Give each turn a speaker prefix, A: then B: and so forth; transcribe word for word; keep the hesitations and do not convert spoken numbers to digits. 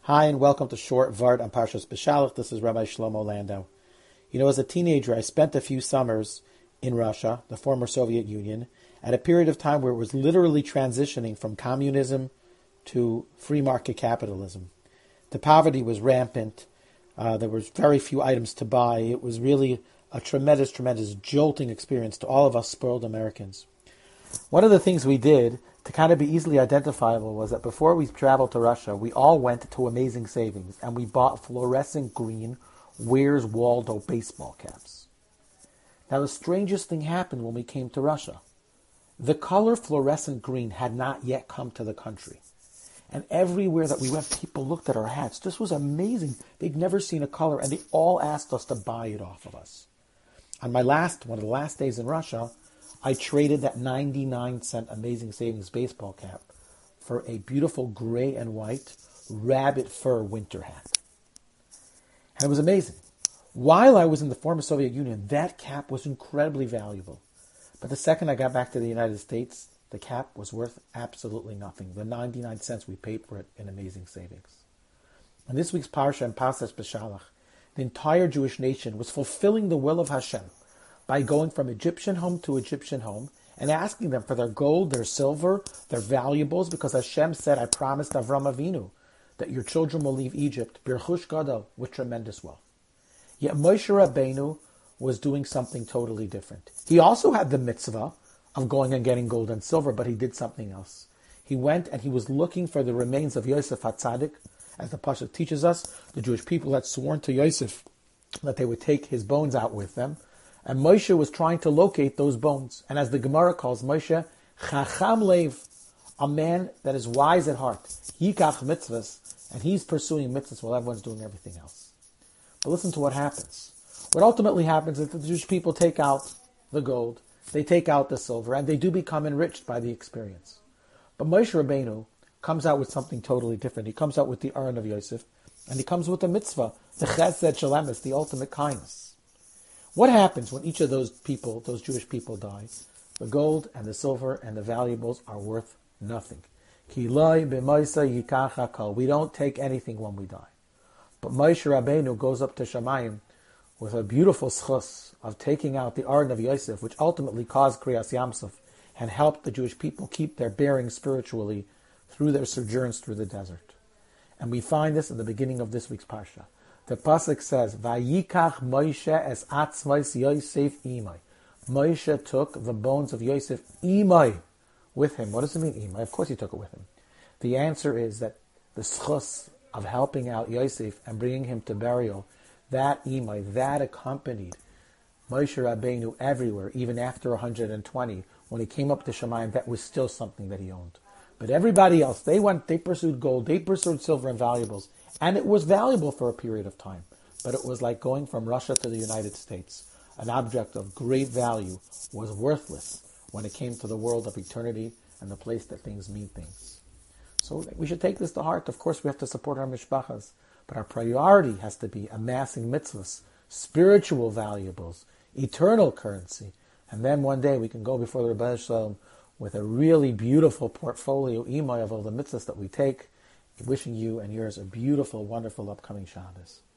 A: Hi, and welcome to Short Vart on Parshas Beshalach. This is Rabbi Shlomo Landau. You know, as a teenager, I spent a few summers in Russia, the former Soviet Union, at a period of time where it was literally transitioning from communism to free market capitalism. The poverty was rampant. Uh, there was very few items to buy. It was really a tremendous, tremendous jolting experience to all of us spoiled Americans. One of the things we did to kind of be easily identifiable was that before we traveled to Russia, we all went to Amazing Savings and we bought fluorescent green Where's Waldo baseball caps. Now the strangest thing happened when we came to Russia. The color fluorescent green had not yet come to the country. And everywhere that we went, people looked at our hats. This was amazing. They'd never seen a color, and they all asked us to buy it off of us. On my last, one of the last days in Russia, I traded that ninety-nine cent Amazing Savings baseball cap for a beautiful gray and white rabbit fur winter hat. And it was amazing. While I was in the former Soviet Union, that cap was incredibly valuable. But the second I got back to the United States, the cap was worth absolutely nothing. The ninety-nine cents we paid for it in Amazing Savings. In this week's Parsha and Parshas Beshalach, the entire Jewish nation was fulfilling the will of Hashem by going from Egyptian home to Egyptian home and asking them for their gold, their silver, their valuables, because Hashem said, I promised Avram Avinu that your children will leave Egypt, Birchush Gadol, with tremendous wealth. Yet Moshe Rabbeinu was doing something totally different. He also had the mitzvah of going and getting gold and silver, but he did something else. He went and he was looking for the remains of Yosef HaTzadik. As the Pasuk teaches us, the Jewish people had sworn to Yosef that they would take his bones out with them. And Moshe was trying to locate those bones. And as the Gemara calls Moshe, Chacham Lev, a man that is wise at heart. Yikach mitzvahs, and he's pursuing mitzvahs while everyone's doing everything else. But listen to what happens. What ultimately happens is that the Jewish people take out the gold, they take out the silver, and they do become enriched by the experience. But Moshe Rabbeinu comes out with something totally different. He comes out with the Aron of Yosef, and he comes with the mitzvah, the Chesed Shalemis, the ultimate kindness. What happens when each of those people, those Jewish people, die? The gold and the silver and the valuables are worth nothing. Ki loy b'moisa yikach hakol. We don't take anything when we die. But Moshe Rabbeinu goes up to Shamayim with a beautiful schus of taking out the Aron of Yosef, which ultimately caused Kriyas Yamsuf and helped the Jewish people keep their bearings spiritually through their sojourns through the desert. And we find this in the beginning of this week's Parsha. The pasuk says, "Vayikach Moshe es atzmos Yosef imay." Moshe took the bones of Yosef imay with him. What does it mean, imay? Of course, he took it with him. The answer is that the schus of helping out Yosef and bringing him to burial, that imay, that accompanied Moshe Rabbeinu everywhere, even after one hundred twenty, when he came up to Shemayim, that was still something that he owned. But everybody else, they went, they pursued gold, they pursued silver and valuables. And it was valuable for a period of time. But it was like going from Russia to the United States. An object of great value was worthless when it came to the world of eternity and the place that things mean things. So we should take this to heart. Of course, we have to support our mishpachas. But our priority has to be amassing mitzvahs, spiritual valuables, eternal currency. And then one day we can go before the Rebbeinu Shalom with a really beautiful portfolio, imay, of all the mitzvahs that we take. Wishing you and yours a beautiful, wonderful upcoming Shabbos.